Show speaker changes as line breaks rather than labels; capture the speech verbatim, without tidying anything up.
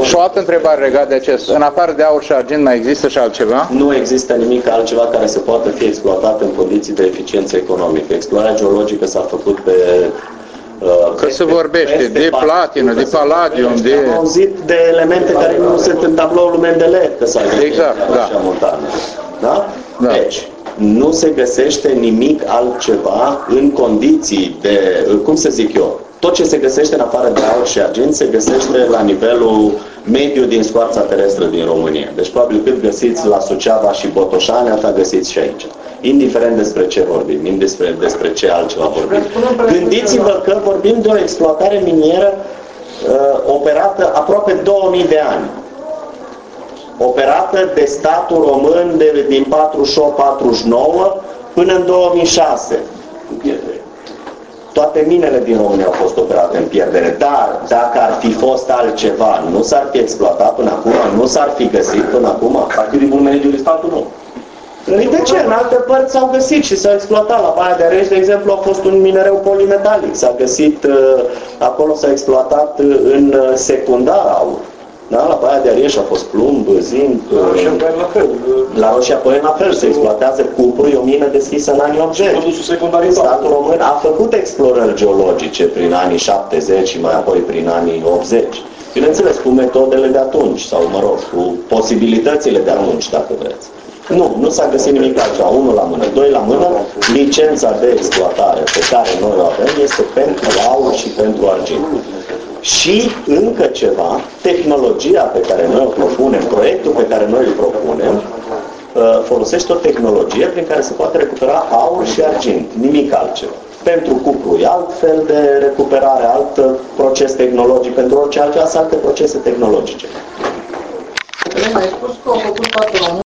Și o altă întrebare legată de acest. În afară de aur și argint mai există și altceva?
Nu există nimic altceva care să poată fi exploatat în condiții de eficiență economică. Explorarea geologică s-a făcut pe... Uh,
Că se vorbește de platină, de paladium, de...
Am auzit de elemente care nu sunt în tabloul Mendeleev, că s-a găsit
exact, da.
montană. Da?
Da.
Deci, nu se găsește nimic altceva în condiții de, cum să zic eu, tot ce se găsește în afară de aur și argint se găsește la nivelul mediu din scoarța terestră din România. Deci probabil cât găsiți la Suceava și Botoșani, atât găsiți și aici. Indiferent despre ce vorbim, indiferent despre ce altceva vorbim. Gândiți-vă că vorbim de o exploatare minieră uh, operată aproape două mii de ani. Operată de statul român de, din patruzeci și opt patruzeci și nouă până în două mii șase. Toate minele din România au fost operate în pierdere, dar dacă ar fi fost altceva, nu s-ar fi exploatat până acum, nu s-ar fi găsit până acum.
Ar fi din bun mediu de statul nou.
De ce? În alte părți s-au găsit și s-au exploatat. La Baia de Areș, de exemplu, a fost un minereu polimetalic. S-a găsit, acolo s-a exploatat în secundar aur. Da? La Baia de Areș a fost plumb, zinc.
La fel.
La Roșia Poieni la fel. Se exploatează cupru, e o mină deschisă în anii optzeci. Statul român a făcut explorări geologice prin anii șaptezeci și mai apoi prin anii optzeci. Bineînțeles, cu metodele de atunci, sau mă rog, cu posibilitățile de atunci, dacă vreți. Nu, nu s-a găsit nimic altceva. Unul la mână, doi la mână, licența de exploatare pe care noi o avem este pentru aur și pentru argint. Și încă ceva, tehnologia pe care noi o propunem, proiectul pe care noi îl propunem, folosește o tehnologie prin care se poate recupera aur și argint, nimic altceva. Pentru cupru e alt fel de recuperare, alt proces tehnologic, pentru orice altceva sunt alte procese tehnologice.
Mai spus că au făcut patru